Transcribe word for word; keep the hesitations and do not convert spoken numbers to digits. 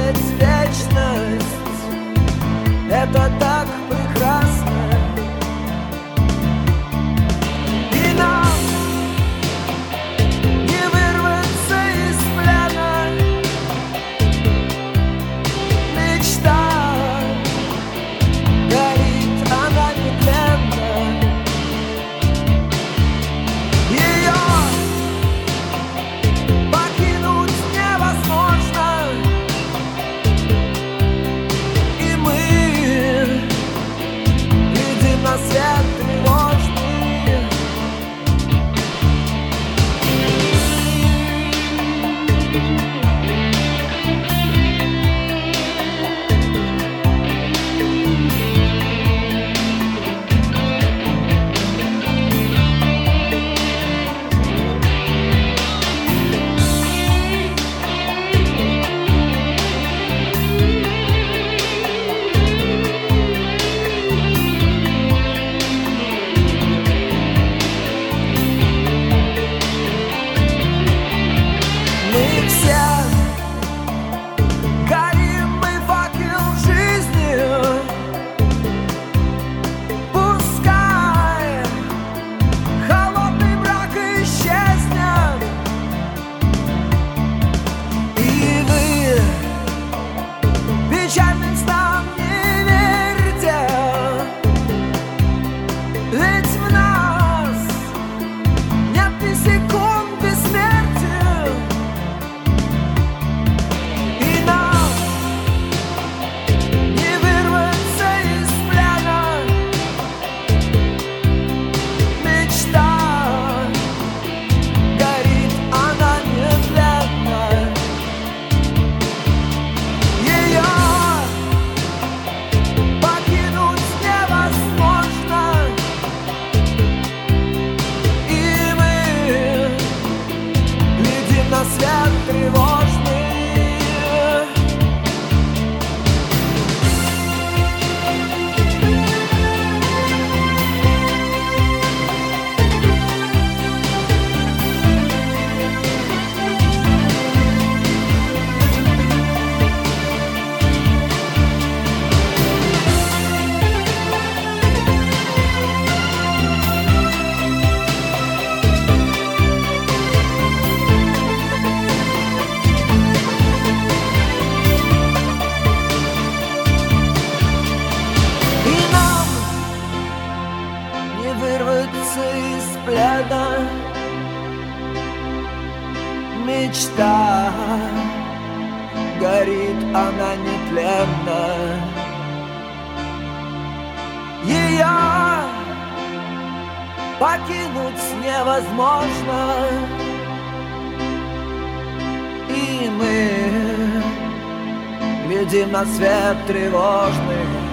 ведь вечность — это так прекрасно. И нам не вырваться из плена. Мечта горит, она нетленна. Ее покинуть невозможно. И мы глядим на свет тревожный. Мы все горим, мы факел жизни. Пускай холодный мрак исчезнет. И вы печальным снам не верьте, ведь в нас нет ни секунды смерти. И нам не вырваться из плена. Мечта горит, она нетленна. Ее покинуть невозможно. И мы глядим на свет тревожный. И нам не вырваться из плена. Мечта горит, она нетленна. Ее покинуть невозможно. И мы глядим на свет тревожный.